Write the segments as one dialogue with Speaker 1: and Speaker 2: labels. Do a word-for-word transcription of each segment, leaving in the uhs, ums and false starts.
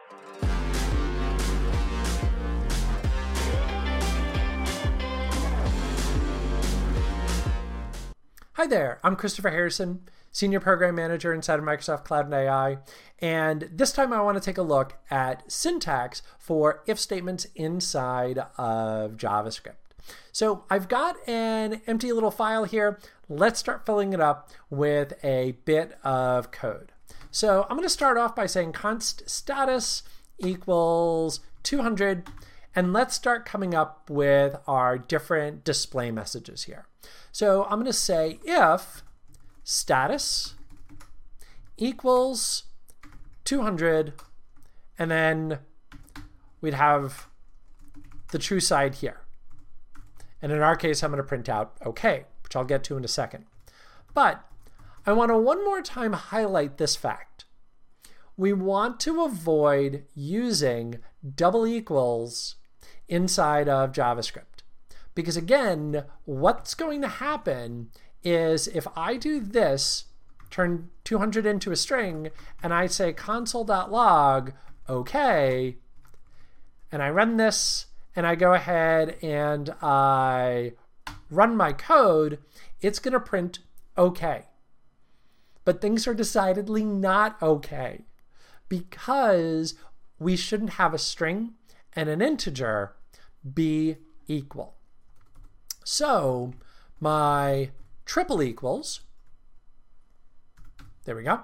Speaker 1: Hi there, I'm Christopher Harrison, Senior Program Manager inside of Microsoft Cloud and A I, and this time I want to take a look at syntax for if statements inside of JavaScript. So I've got an empty little file here. Let's start filling it up with a bit of code. So I'm going to start off by saying const status equals two hundred, and let's start coming up with our different display messages here. So I'm going to say if status equals two hundred, and then we'd have the true side here. And in our case, I'm going to print out OK, which I'll get to in a second. But I want to one more time highlight this fact. We want to avoid using double equals inside of JavaScript. Because again, what's going to happen is if I do this, turn two hundred into a string, and I say console.log, OK, and I run this, and I go ahead and I run my code, it's going to print OK. But things are decidedly not OK, because we shouldn't have a string and an integer be equal. So my triple equals, there we go,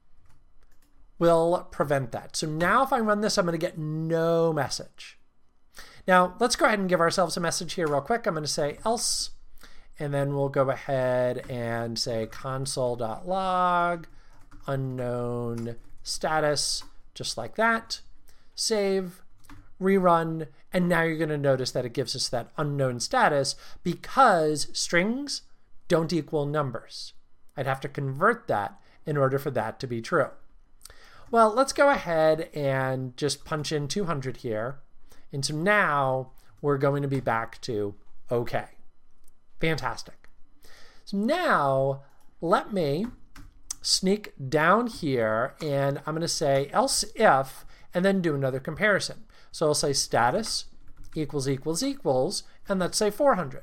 Speaker 1: will prevent that. So now if I run this, I'm going to get no message. Now let's go ahead and give ourselves a message here real quick. I'm going to say else, and then we'll go ahead and say console.log unknown status, just like that. Save, rerun, and now you're going to notice that it gives us that unknown status because strings don't equal numbers. I'd have to convert that in order for that to be true. Well, let's go ahead and just punch in two hundred here. And so now we're going to be back to OK. Fantastic. So now let me sneak down here, and I'm going to say else if, and then do another comparison. So I'll say status equals equals equals, and let's say four hundred.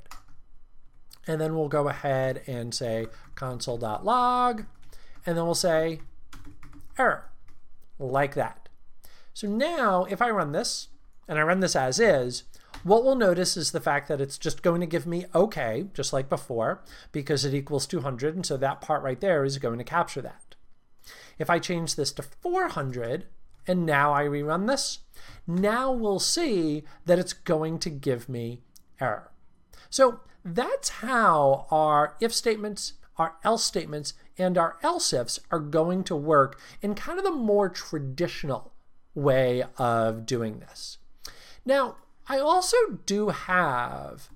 Speaker 1: And then we'll go ahead and say console.log, and then we'll say error, like that. So now if I run this, and I run this as is, what we'll notice is the fact that it's just going to give me OK, just like before, because it equals two hundred, and so that part right there is going to capture that. If I change this to four hundred, and now I rerun this, now we'll see that it's going to give me error. So that's how our if statements, our else statements, and our else ifs are going to work in kind of the more traditional way of doing this. Now, I also do have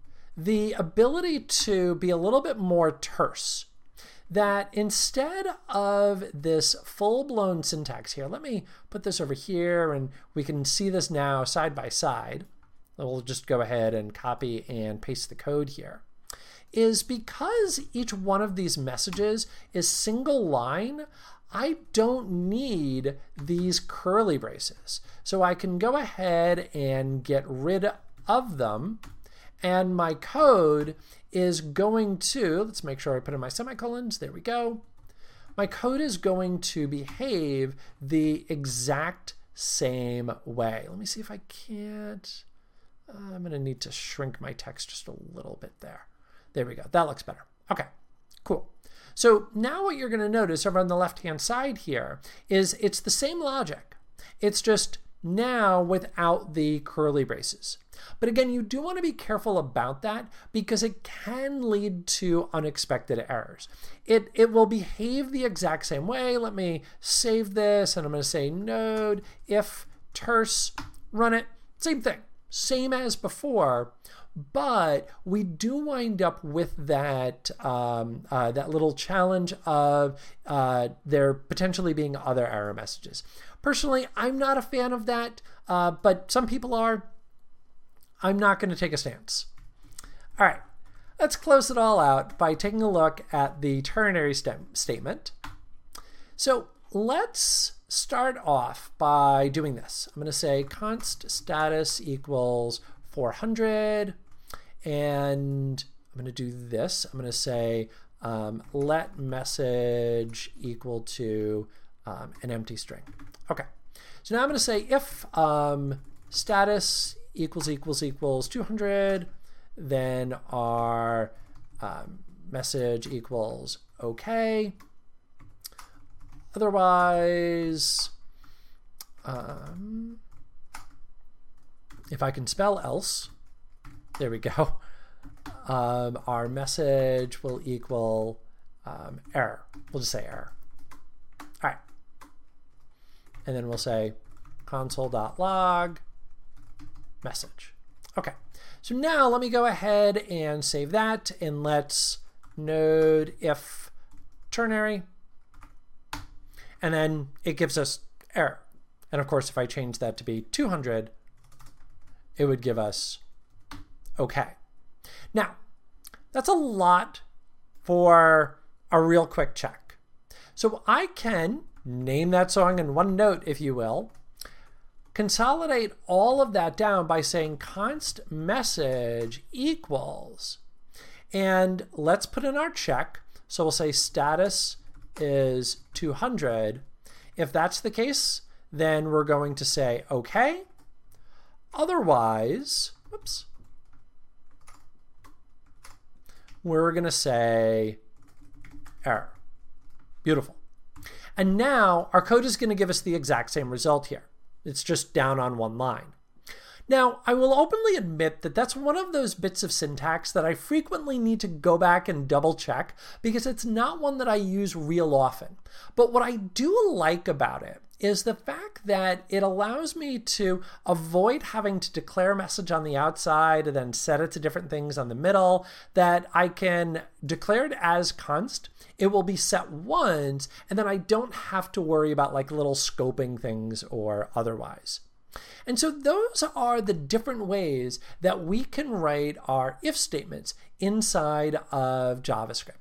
Speaker 1: the ability to be a little bit more terse. That instead of this full-blown syntax here, let me put this over here and we can see this now side by side. We'll just go ahead and copy and paste the code here. Is because each one of these messages is single line, I don't need these curly braces. So I can go ahead and get rid of them, and my code is going to, let's make sure I put in my semicolons, there we go. My code is going to behave the exact same way. Let me see if I can't, uh, I'm going to need to shrink my text just a little bit there. There we go, that looks better. Okay, cool. So now what you're going to notice over on the left-hand side here is it's the same logic. It's just now without the curly braces. But again, you do want to be careful about that because it can lead to unexpected errors. It, it will behave the exact same way. Let me save this, and I'm going to say node if terse, run it. Same thing, same as before. But we do wind up with that um, uh, that little challenge of uh, there potentially being other error messages. Personally, I'm not a fan of that, uh, but some people are. I'm not going to take a stance. All right, let's close it all out by taking a look at the ternary stem statement. So let's start off by doing this. I'm going to say const status equals four hundred, and I'm going to do this. I'm going to say um, let message equal to um, an empty string. Okay, so now I'm going to say if um, status equals equals equals two hundred, then our um, message equals okay. Otherwise, um, if I can spell else, there we go. Um, our message will equal um, error. We'll just say error. All right. And then we'll say console.log message. Okay. So now let me go ahead and save that, and let's node if ternary. And then it gives us error. And of course, if I change that to be two hundred, it would give us okay. Now, that's a lot for a real quick check. So I can name that song in one note, if you will, consolidate all of that down by saying const message equals, and let's put in our check. So we'll say status is two hundred. If that's the case, then we're going to say okay. Otherwise, whoops, we're going to say error. Beautiful. And now our code is going to give us the exact same result here. It's just down on one line. Now, I will openly admit that that's one of those bits of syntax that I frequently need to go back and double check because it's not one that I use real often. But what I do like about it is the fact that it allows me to avoid having to declare a message on the outside and then set it to different things on the middle, that I can declare it as const. It will be set once, and then I don't have to worry about like little scoping things or otherwise. And so those are the different ways that we can write our if statements inside of JavaScript.